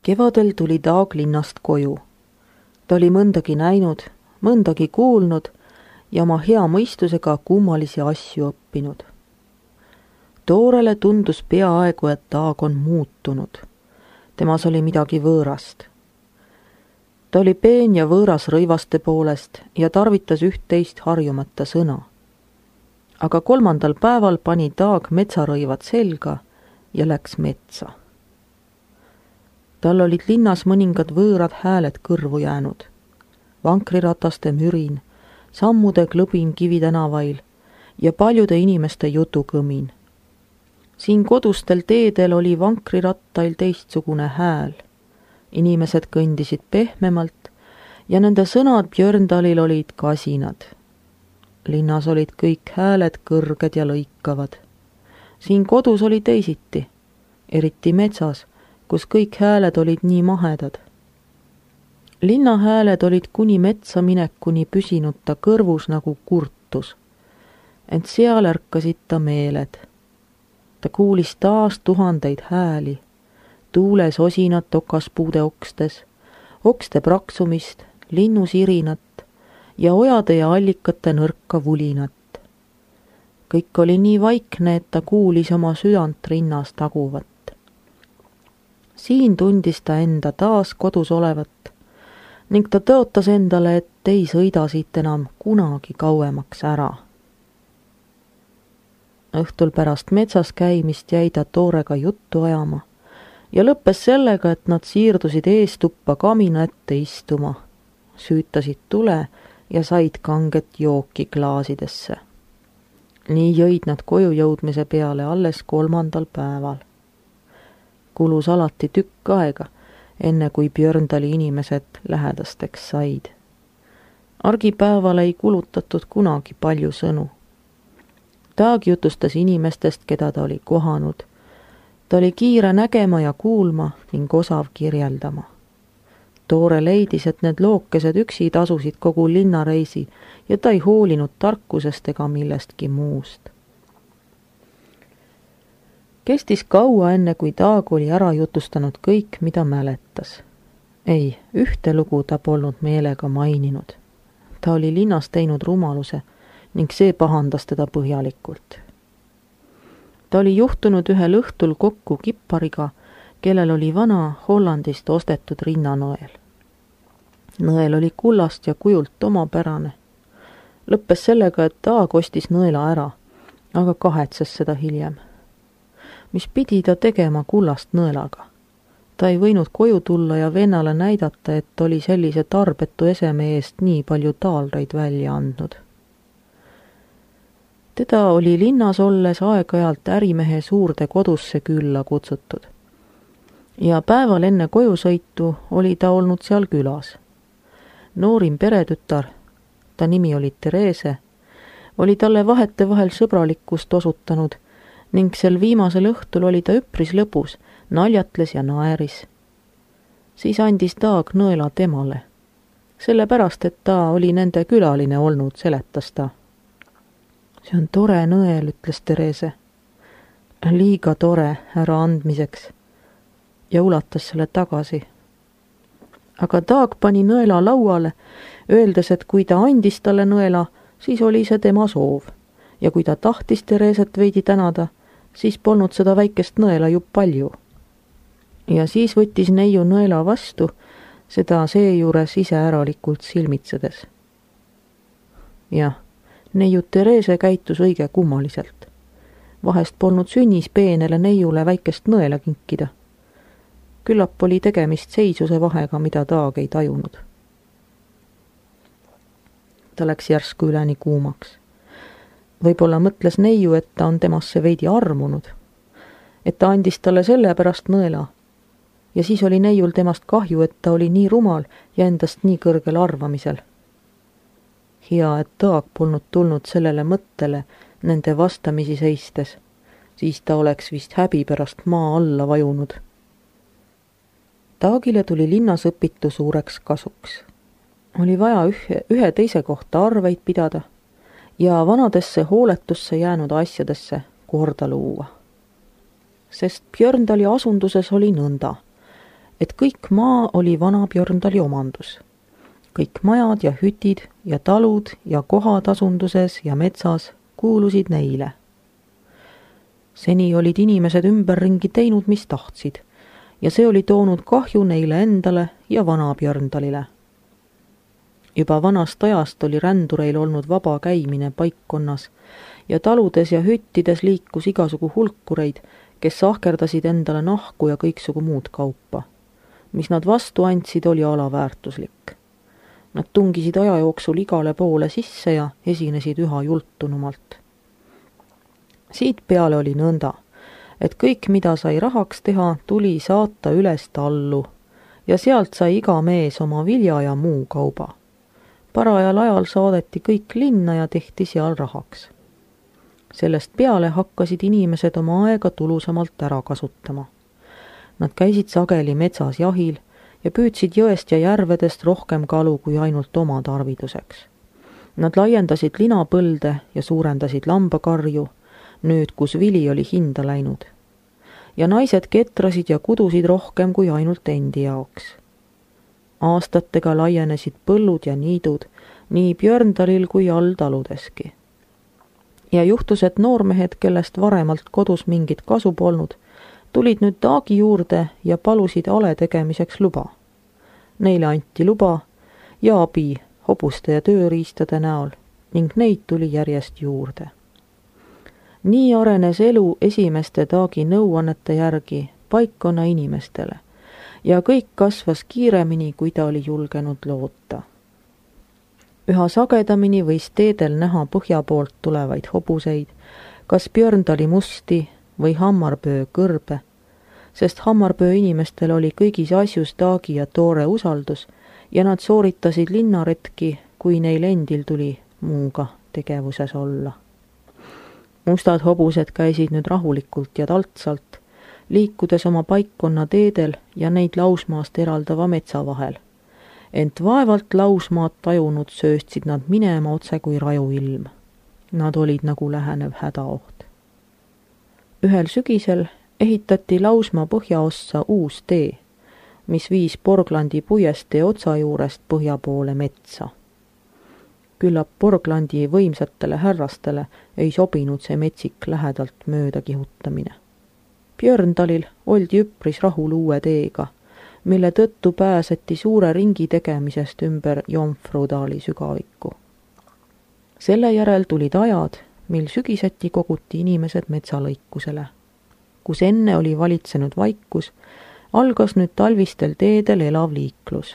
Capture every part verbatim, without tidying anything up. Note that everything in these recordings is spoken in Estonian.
Kevadel tuli Taag linnast koju. Ta oli mõndagi näinud, mõndagi kuulnud ja oma hea mõistusega kummalisi asju õppinud. Toorele tundus peaaegu, et Taag on muutunud. Temas oli midagi võõrast. Ta oli peen ja võõras rõivaste poolest ja tarvitas üht-teist harjumata sõna. Aga kolmandal päeval pani Taag metsarõivad selga ja läks metsa. Tal olid linnas mõningad võõrad hääled kõrvu jäänud. Vankrirataste mürin, sammude klõbin Kivitänavail ja paljude inimeste jutukõmin. Siin kodustel teedel oli vankrirattail teistsugune hääl. Inimesed kõndisid pehmemalt ja nende sõnad Björndalil olid kasinad. Linnas olid kõik hääled kõrged ja lõikavad. Siin kodus oli teisiti, eriti metsas, kus kõik hääled olid nii mahedad. Linnahääled olid kuni metsa minekuni püsinud ta kõrvus nagu kurtus, ent seal ärkasid ta meeled. Ta kuulis taas tuhandeid hääli, tuules osinat okaspuude okstes, okste praksumist, linnusirinat ja ojade ja allikate nõrka vulinat. Kõik oli nii vaikne, et ta kuulis oma südant rinnas taguvat. Siin tundis ta enda taas kodus olevat ning ta tõotas endale, et ei sõida siit enam kunagi kauemaks ära. Õhtul pärast metsas käimist jäi ta Toorega juttu ajama ja lõppes sellega, et nad siirdusid eestuppa kamina ette istuma, süütasid tule ja said kanget jooki klaasidesse. Nii jõid nad koju jõudmise peale alles kolmandal päeval. Kulus alati tükk aega, enne kui Björndali inimesed lähedasteks said. Argipäeval ei kulutatud kunagi palju sõnu. Taag jutustas inimestest, keda ta oli kohanud. Ta oli kiire nägema ja kuulma ning osav kirjeldama. Toore leidis, et need lookesed üksi tasusid kogu linnareisi ja ta ei hoolinud tarkusest ega millestki muust. Kestis kaua enne, kui Taag oli ära jutustanud kõik, mida mäletas. Ei, ühte lugu ta polnud meelega maininud. Ta oli linnas teinud rumaluse ning see pahandas teda põhjalikult. Ta oli juhtunud ühel õhtul kokku kippariga, kellel oli vana Hollandist ostetud rinnanõel. Nõel oli kullast ja kujult omapärane. Lõppes sellega, et Taag ostis nõela ära, aga kahetses seda hiljem. Mis pidi ta tegema kullast nõelaga? Ta ei võinud koju tulla ja vennale näidata, et oli sellise tarbetu eseme eest nii palju taalreid välja andnud. Teda oli linnas olles aeg-ajalt ärimehe suurde kodusse külla kutsutud. Ja päeval enne kojusõitu oli ta olnud seal külas. Noorim peretütar, ta nimi oli Therese, oli talle vahetevahel sõbralikkust osutanud ning sel viimasel õhtul oli ta üpris lõbus, naljatles ja naeris. Siis andis Taag nõela temale. Sellepärast, et ta oli nende külaline olnud, seletas ta. See on tore nõel, ütles Therese. Liiga tore ära andmiseks ja ulatas selle tagasi. Aga Taag pani nõela lauale, öeldes, et kui ta andis talle nõela, siis oli see tema soov. Ja kui ta tahtis Thereset veidi tänada, siis polnud seda väikest nõela ju palju. Ja siis võttis neiu nõela vastu, seda seejuures iseäralikult silmitsedes. Jah, neiu Therese käitus õige kummaliselt. Vahest polnud sünnis peenele neiule väikest nõela kinkida. Küllap oli tegemist seisuse vahega, mida Taag ei tajunud. Ta läks järsku üleni kuumaks. Võib-olla mõtles neiu, et ta on temasse veidi armunud, et ta andis talle selle pärast nõela. Ja siis oli neiul temast kahju, et ta oli nii rumal ja endast nii kõrgel arvamisel. Hea, et Taag polnud tulnud sellele mõttele nende vastamisi seistes, siis ta oleks vist häbi pärast maa alla vajunud. Taagile tuli linnas õpitu suureks kasuks. Oli vaja ühe, ühe teise kohta arveid pidada ja vanadesse hooletusse jäänud asjadesse korda luua. Sest Björndali asunduses oli nõnda. et kõik maa oli vana Björndali omandus. Kõik majad ja hütid ja talud ja kohad asunduses ja metsas kuulusid neile. Seni olid inimesed ümberringi teinud, mis tahtsid, ja see oli toonud kahju neile endale ja vana Björndalile. Juba vanast ajast oli rändureil olnud vaba käimine paikkonnas ja taludes ja hüttides liikus igasugu hulkureid, kes ahkerdasid endale nahku ja kõiksugu muud kaupa. Mis nad vastu andsid, oli alaväärtuslik. Nad tungisid aja jooksul igale poole sisse ja esinesid üha jultunumalt. Siit peale oli nõnda, et kõik, mida sai rahaks teha, tuli saata üles tallu ja sealt sai iga mees oma vilja ja muu kauba. Parajal ajal saadeti kõik linna ja tehti seal rahaks. Sellest peale hakkasid inimesed oma aega tulusamalt ära kasutama. Nad käisid sageli metsas jahil ja püüdsid jõest ja järvedest rohkem kalu kui ainult oma tarviduseks. Nad laiendasid linapõlde ja suurendasid lambakarju, nüüd kus vili oli hinda läinud. Ja naised ketrasid ja kudusid rohkem kui ainult endi jaoks. Aastatega laienesid põllud ja niidud nii Björndalil kui alltaludeski. Ja juhtus, et noormehed, kellest varemalt kodus mingit kasu polnud, tulid nüüd Taagi juurde ja palusid ale tegemiseks luba. Neile anti luba ja abi hobuste ja tööriistade näol ning neid tuli järjest juurde. Nii arenes elu esimeste Taagi nõuannete järgi paikkonna inimestele ja kõik kasvas kiiremini, kui ta oli julgenud loota. Üha sagedamini võis teedel näha põhja poolt tulevaid hobuseid, kas Björndali musti või Hammarpöö kõrbe, sest Hammarpöö inimestel oli kõigis asjus Taagi ja Toore usaldus ja nad sooritasid linnaretki, kui neil endil tuli muuga tegevuses olla. Mustad hobused käisid nüüd rahulikult ja taltsalt, liikudes oma paikkonna teedel ja neid lausmaast eraldava metsa vahel. Ent vaevalt lausmaad tajunud sööstsid nad minema otse kui raju ilm. Nad olid nagu lähenev hädaoht. Ühel sügisel ehitati lausmaa põhjaossa uus tee, mis viis Borglandi puiestee otsa juurest põhja poole metsa. Küllap Borglandi võimsatele härrastele ei sobinud see metsik lähedalt mööda kihutamine. Björndalil oldi üpris rahul uue teega, mille tõttu pääseti suure ringi tegemisest ümber Jomfrudaali sügavikku. Selle järel tulid ajad, mil sügiseti koguti inimesed metsalõikusele. Kus enne oli valitsenud vaikus, algas nüüd talvistel teedel elav liiklus.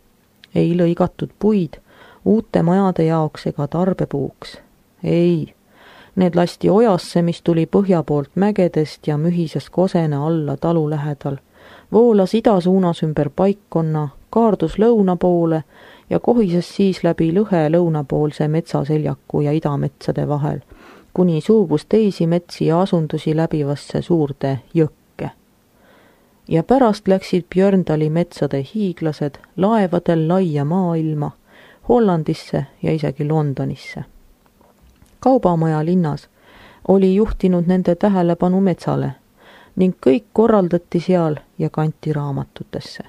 Ei lõigatud puid uute majade jaoks ega tarbepuuks. Ei, need lasti ojasse, mis tuli põhja poolt mägedest ja mühises kosene alla talu lähedal, voolas idasuunas ümber paikkonna, kaardus lõuna poole ja kohises siis läbi lõhe lõunapoolse metsaseljaku ja idametsade vahel, kuni suubus teisi metsi ja asundusi läbivasse suurde jõkke. Ja pärast läksid Björndali metsade hiiglased laevadel laia maailma, Hollandisse ja isegi Londonisse. Kaubamaja linnas oli juhtinud nende tähelepanu metsale ning kõik korraldati seal ja kanti raamatutesse.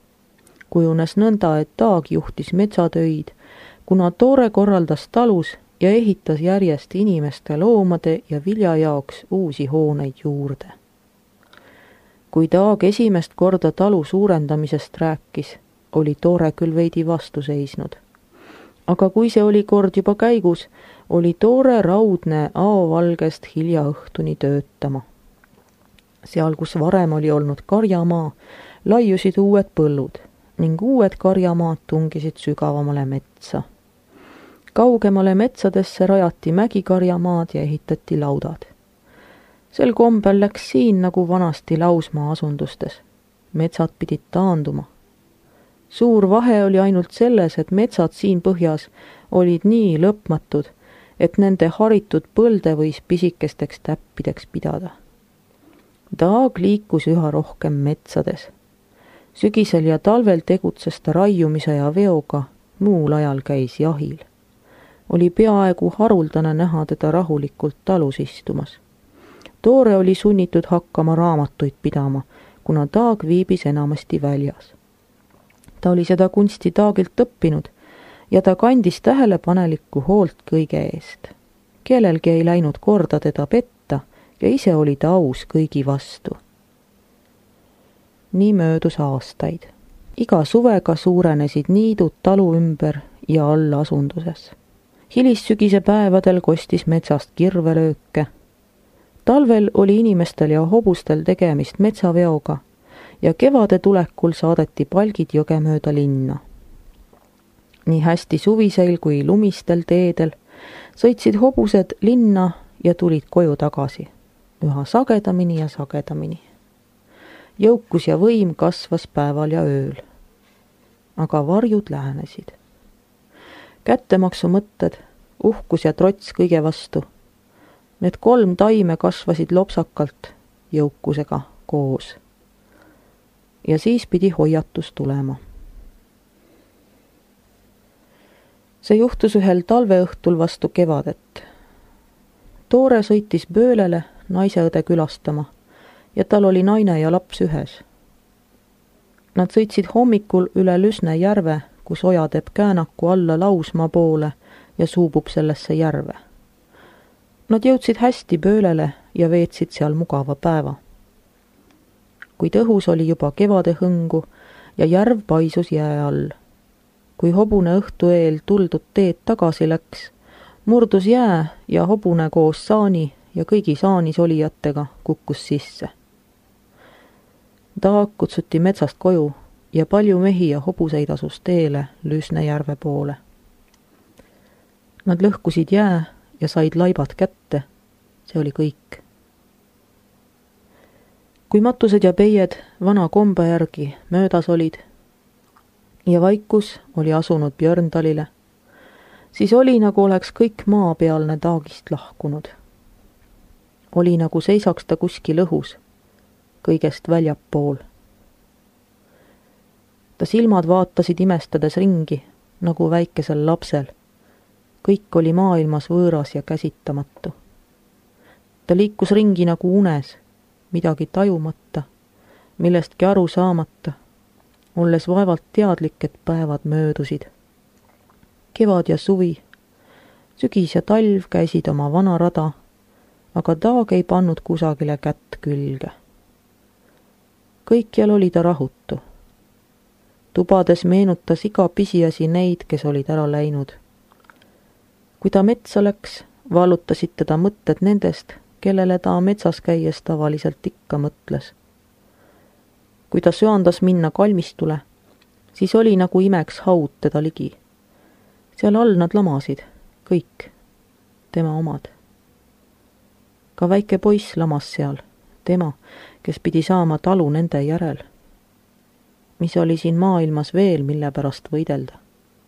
Kujunes nõnda, et Taag juhtis metsatöid, kuna Toore korraldas talus ja ehitas järjest inimeste, loomade ja vilja jaoks uusi hooneid juurde. Kui Taag esimest korda talu suurendamisest rääkis, oli Toore küll veidi vastu seisnud. Aga kui see oli kord juba käigus, oli Toore raudne aovalgest hilja õhtuni töötama. Seal, kus varem oli olnud karjamaa, laiusid uued põllud ning uued karjamaad tungisid sügavamale metsa. Kaugemale metsadesse rajati mägikarjamaad ja ehitati laudad. Sel kombel läks siin nagu vanasti lausmaa asundustes. Metsad pidid taanduma. Suur vahe oli ainult selles, et metsad siin põhjas olid nii lõpmatud, et nende haritud põlde võis pisikesteks täppideks pidada. Taag liikus üha rohkem metsades. Sügisel ja talvel tegutses ta raiumise ja veoga, muul ajal käis jahil. Oli peaaegu haruldane näha teda rahulikult talus istumas. Toore oli sunnitud hakkama raamatuid pidama, kuna Taag viibis enamasti väljas. Ta oli seda kunsti Taagilt õppinud ja ta kandis tähelepanelikku hoolt kõige eest. Kellelgi ei läinud korda teda petta ja ise oli ta aus kõigi vastu. Nii möödus aastaid. Iga suvega suurenesid niidud talu ümber ja all asunduses. Hilissügise päevadel kostis metsast kirvelööke. Talvel oli inimestel ja hobustel tegemist metsaveoga ja kevade tulekul saadeti palgid jõge mööda linna. Nii hästi suviseil kui lumistel teedel sõitsid hobused linna ja tulid koju tagasi, üha sagedamini ja sagedamini. Jõukus ja võim kasvas päeval ja ööl. Aga varjud lähenesid. Kättemaksu mõtted, uhkus ja trots kõige vastu. Need kolm taime kasvasid lopsakalt jõukusega koos. Ja siis pidi hoiatus tulema. See juhtus ühel talveõhtul vastu kevadet. Toore sõitis Pöölele naiseõde külastama ja tal oli naine ja laps ühes. Nad sõitsid hommikul üle Lüsne järve, kus oja teeb Käänaku alla Lausmaa poole ja suubub sellesse järve. Nad jõudsid hästi Pöölele ja veetsid seal mugava päeva. Kuid õhus oli juba kevade hõngu ja järv paisus jää all. Kui hobune õhtu eel tuldud teed tagasi läks, murdus jää ja hobune koos saani ja kõigi saanis olijatega kukkus sisse. Taag kutsuti metsast koju ja palju mehi ja hobuseid asus teele Lüsne järve poole. Nad lõhkusid jää ja said laibad kätte, see oli kõik. Kui matused ja peied vana kombe järgi möödas olid ja vaikus oli asunud Björndalile, siis oli nagu oleks kõik maapealne Taagist lahkunud. Oli nagu seisaks ta kuskil õhus, kõigest väljapool. Ta silmad vaatasid imestades ringi, nagu väikesel lapsel. Kõik oli maailmas võõras ja käsitamatu. Ta liikus ringi nagu unes, midagi tajumata, millestki aru saamata, olles vaevalt teadlik, et päevad möödusid. Kevad ja suvi, sügis ja talv käisid oma vana rada, aga Taag ei pannud kusagile kätt külge. Kõikjal oli ta rahutu. Tubades meenutas iga pisiasi neid, kes olid ära läinud. Kui ta metsa läks, vallutasid teda mõtted nendest, kellele ta metsas käies tavaliselt ikka mõtles. Kui ta söandas minna kalmistule, siis oli nagu imeks haud teda ligi. Seal all nad lamasid, kõik, tema omad. Ka väike poiss lamas seal, tema, kes pidi saama talu nende järel. Mis oli siin maailmas veel, mille pärast võidelda.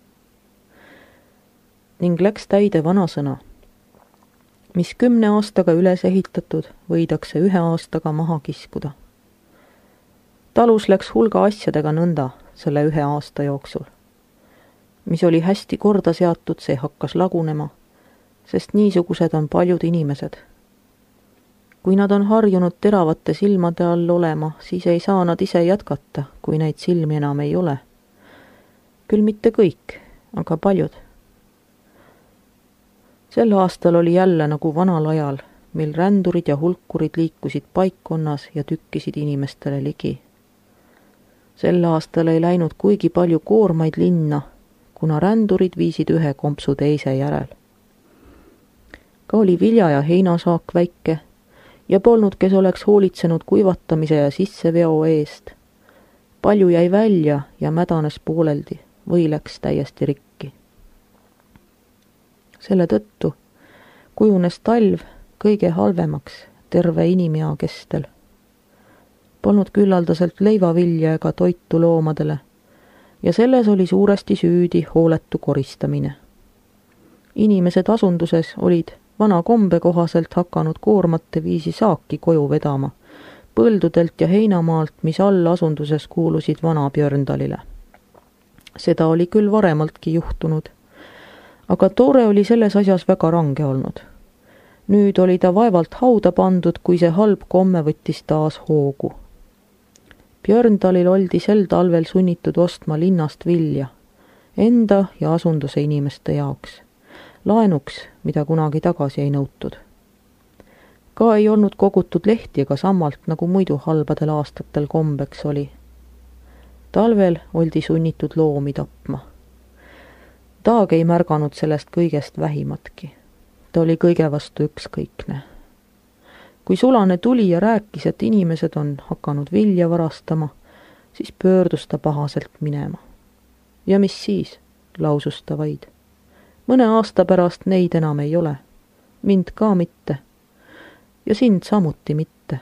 Ning läks täide vanasõna. Mis kümne aastaga üles ehitatud, võidakse ühe aastaga maha kiskuda. Talus läks hulga asjadega nõnda selle ühe aasta jooksul. Mis oli hästi korda seatud, see hakkas lagunema, sest niisugused on paljud inimesed. Kui nad on harjunud teravate silmade all olema, siis ei saa nad ise jätkata, kui neid silmi enam ei ole. Küll mitte kõik, aga paljud. Sel aastal oli jälle nagu vanal ajal, mil rändurid ja hulkurid liikusid paikkonnas ja tükkisid inimestele ligi. Sel aastal ei läinud kuigi palju koormaid linna, kuna rändurid viisid ühe kompsu teise järel. Ka oli vilja ja heinasaak väike ja polnud, kes oleks hoolitsenud kuivatamise ja sisseveo eest. Palju jäi välja ja mädanes pooleldi või läks täiesti rikki. Selle tõttu kujunes talv kõige halvemaks terve inimea kestel. Polnud küllaldaselt leivavilja ega toitu loomadele ja selles oli suuresti süüdi hooletu koristamine. Inimesed asunduses olid vana kombe kohaselt hakanud koormate viisi saaki koju vedama, põldudelt ja heinamaalt, mis all asunduses kuulusid vana Björndalile. Seda oli küll varemaltki juhtunud, aga Toore oli selles asjas väga range olnud. Nüüd oli ta vaevalt hauda pandud, kui see halb komme võttis taas hoogu. Björndalil oldi sel talvel sunnitud ostma linnast vilja, enda ja asunduse inimeste jaoks, laenuks, mida kunagi tagasi ei nõutud. Ka ei olnud kogutud lehti ega sammalt, nagu muidu halbadel aastatel kombeks oli. Talvel oldi sunnitud loomi tapma. Taag ei märganud sellest kõigest vähimatki. Ta oli kõige vastu ükskõikne. Kui Sulane tuli ja rääkis, et inimesed on hakanud vilja varastama, siis pöördus ta pahaselt minema. Ja mis siis, lausus ta vaid. Mõne aasta pärast neid enam ei ole. Mind ka mitte. Ja sind samuti mitte.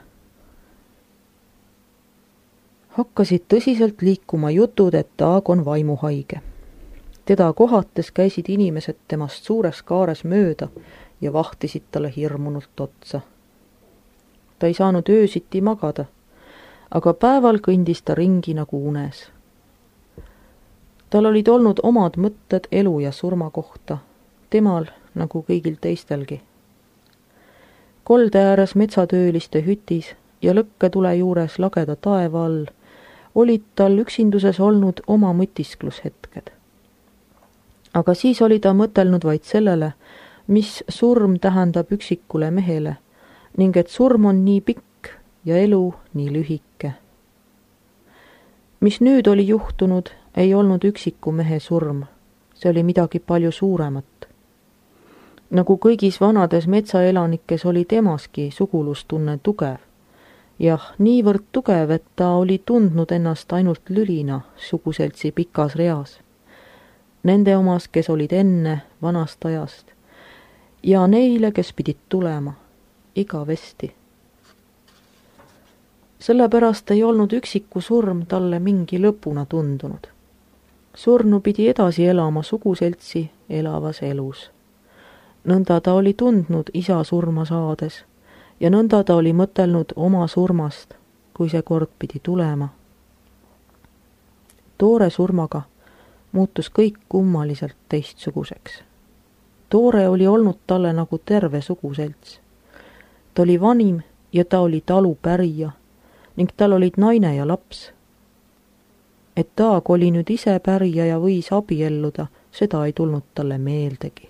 Hakkasid tõsiselt liikuma jutud, et Taag on vaimuhaige. Teda kohates käisid inimesed temast suures kaares mööda ja vahtisid talle hirmunult otsa. Ta ei saanud öösiti magada, aga päeval kõndis ta ringi nagu unes. Tal olid olnud omad mõtted elu ja surma kohta, temal nagu kõigil teistelgi. Kolde ääres metsatööliste hütis ja lõkketule juures lageda taeva all olid tal üksinduses olnud oma mõtisklushetked. Aga siis oli ta mõtelnud vaid sellele, mis surm tähendab üksikule mehele ning et surm on nii pikk ja elu nii lühike. Mis nüüd oli juhtunud, ei olnud üksiku mehe surm, see oli midagi palju suuremat. Nagu kõigis vanades metsaelanikes oli temaski sugulustunne tugev. Jah, niivõrd tugev, et ta oli tundnud ennast ainult lülina suguseltsi pikas reas. Nende omas, kes olid enne vanast ajast, ja neile, kes pidid tulema, igavesti. Sellepärast ei olnud üksiku surm talle mingi lõpuna tundunud. Surnu pidi edasi elama suguseltsi elavas elus. Nõnda ta oli tundnud isa surma saades ja nõnda ta oli mõtelnud oma surmast, kui see kord pidi tulema. Toore surmaga muutus kõik kummaliselt teistsuguseks. Toore oli olnud talle nagu terve suguselts. Ta oli vanim ja ta oli talu pärija ning tal olid naine ja laps. Et Taag oli nüüd ise pärija ja võis abielluda, seda ei tulnud talle meeldegi.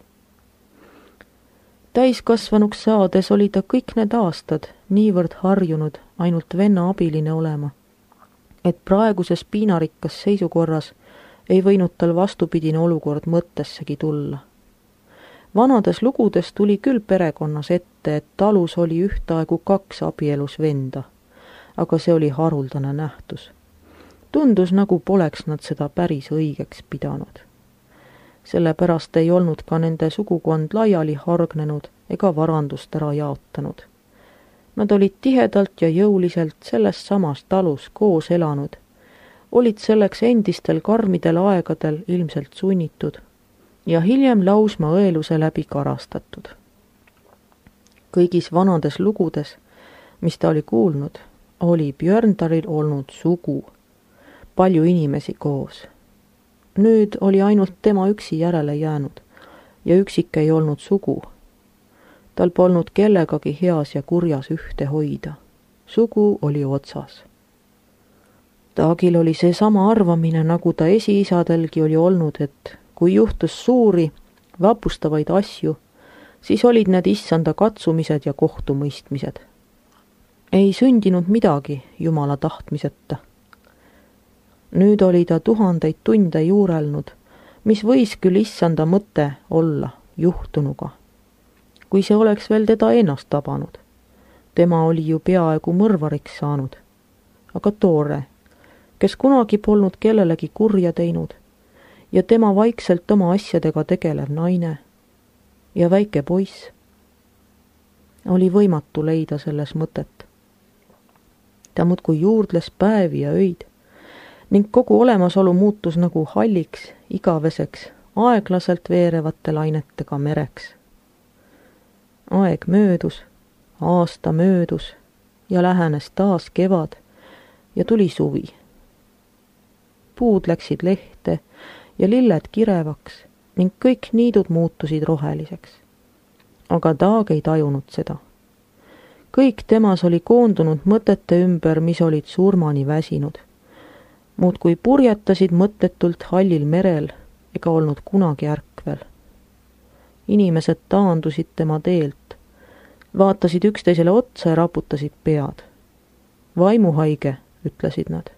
Täiskasvanuks saades oli ta kõik need aastad niivõrd harjunud ainult venna abiline olema, et praeguses piinarikkas seisukorras ei võinud tal vastupidine olukord mõttessegi tulla. Vanades lugudes tuli küll perekonnas ette, et talus oli ühtaegu kaks abielus venda, aga see oli haruldane nähtus. Tundus, nagu poleks nad seda päris õigeks pidanud. Sellepärast ei olnud ka nende sugukond laiali hargnenud ega varandust ära jaotanud. Nad olid tihedalt ja jõuliselt selles samas talus koos elanud, olid selleks endistel karmidel aegadel ilmselt sunnitud ja hiljem lausma õeluse läbi karastatud. Kõigis vanades lugudes, mis ta oli kuulnud, oli Björndalil olnud sugu, palju inimesi koos. Nüüd oli ainult tema üksi järele jäänud ja üksik ei olnud sugu. Tal polnud kellegagi heas ja kurjas ühte hoida. Sugu oli otsas. Taagil oli see sama arvamine, nagu ta esiisadelgi oli olnud, et kui juhtus suuri, vapustavaid asju, siis olid need issanda katsumised ja kohtumõistmised. Ei sündinud midagi Jumala tahtmiseta. Nüüd oli ta tuhandeid tunde juurelnud, mis võis küll issanda mõte olla juhtunuga. Kui see oleks veel teda ennast tabanud. Tema oli ju peaaegu mõrvariks saanud. Aga Toore, kes kunagi polnud kellelegi kurja teinud ja tema vaikselt oma asjadega tegelev naine ja väike poiss, oli võimatu leida selles mõtet. Ta muudkui juurdles päevi ja öid ning kogu olemasolu muutus nagu halliks, igaveseks, aeglaselt veerevate lainetega mereks. Aeg möödus, aasta möödus ja lähenes taas kevad ja tuli suvi. Puud läksid lehte ja lilled kirevaks ning kõik niidud muutusid roheliseks. Aga Taag ei tajunud seda. kõik temas oli koondunud mõtete ümber, mis olid surmani väsinud. Muudkui purjetasid mõttetult hallil merel ega olnud kunagi ärkvel. Inimesed taandusid tema teelt, vaatasid üksteisele otsa ja raputasid pead. Vaimuhaige, ütlesid nad.